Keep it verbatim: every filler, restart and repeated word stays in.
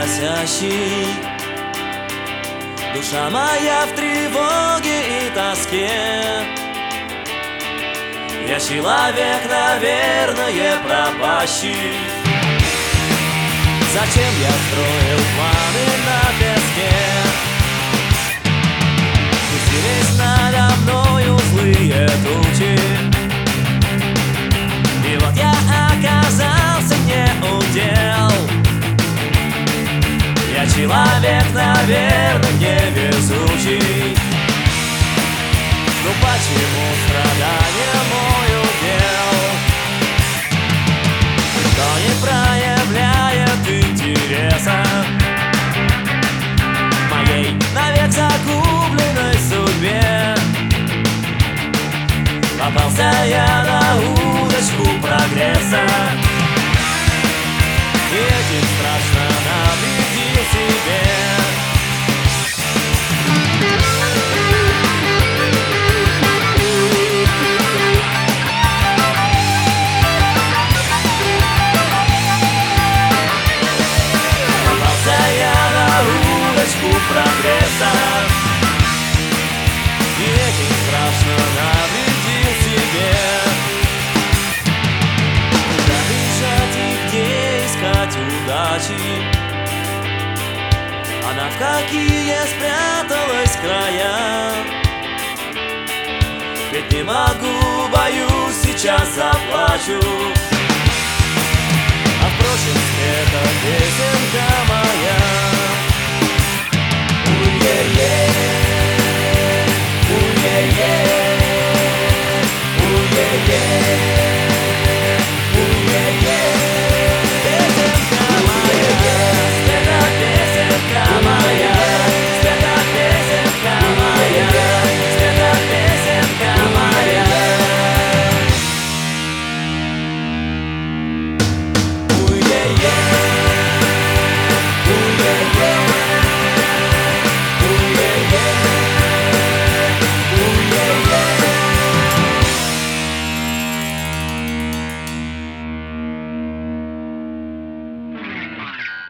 просящий. Душа моя в тревоге и тоске. Я человек, наверное, пропащий. Зачем я строил планы на песке? Пустились надо мною злые тучи, и вот я оказался не удел. Я человек, наверное, невезучий. Ну почему страдания мой удел? Никто не проявляет интереса моей навек загубленной судьбе. Попался я на удочку прогресса, и этим страшно навредил себе. Попался я на удочку прогресса, и этим страшно навредил себе. Куда бежать и где искать удачи? Она в какие спряталась края. Ведь не могу, боюсь, сейчас заплачу. А впрочем, эта песенка